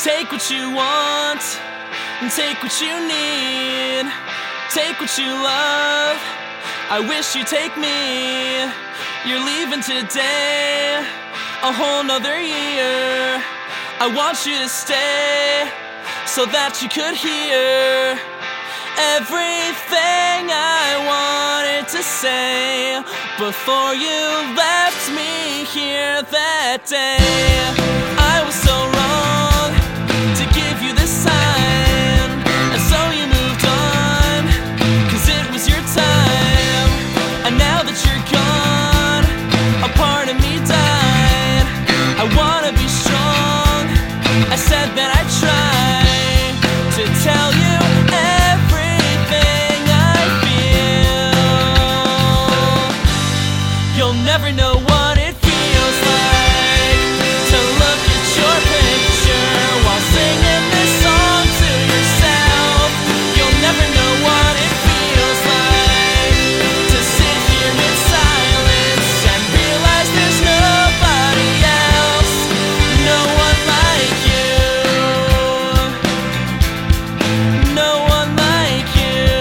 Take what you want and take what you need. Take what you love, I wish you'd take me. You're leaving today, a whole nother year. I want you to stay, so that you could hear everything I wanted to say before you left me here that day. I was so wrong to give you this sign, and so you moved on, 'cause it was your time. And now that you're gone, a part of me died. I wanna be strong, I said that I'd try to tell you everything I feel. You'll never know what it feels like to look at your picture while singing this song to yourself. You'll never know what it feels like to sit here in silence and realize there's nobody else, no one like you, no one like you.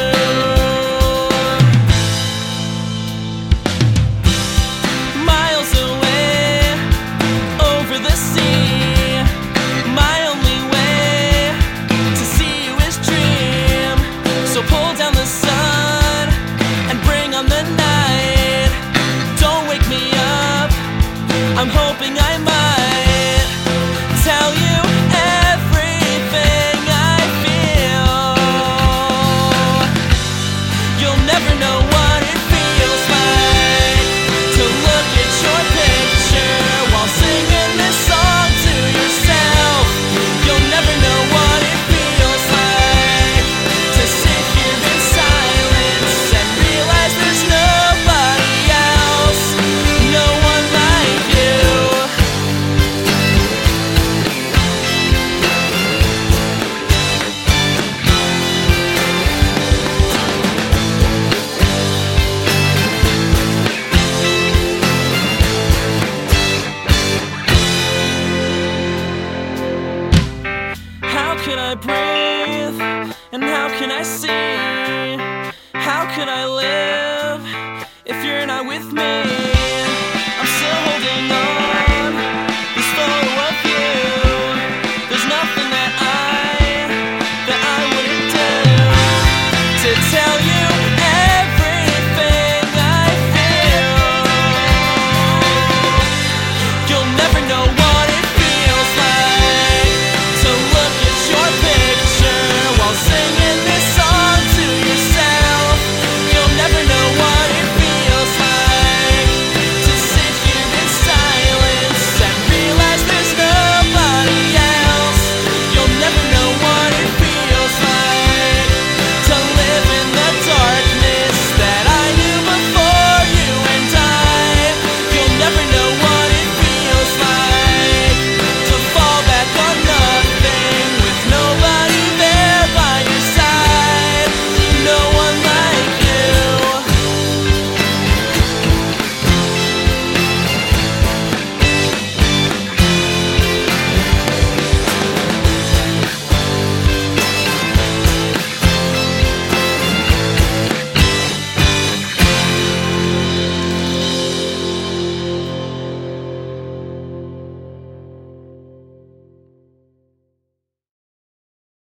Miles away over the sea, my only way to see you is dream. So pull down the sun and bring on the night. Don't wake me up, I'm hoping I might tell you everything I feel. You'll never know what it feels like to look at your picture while singing this song to yourself. You'll never know what it feels like to sit here in silence and realize there's nobody else, no one like you. How can I breathe? And how can I see? How can I live if you're not with me?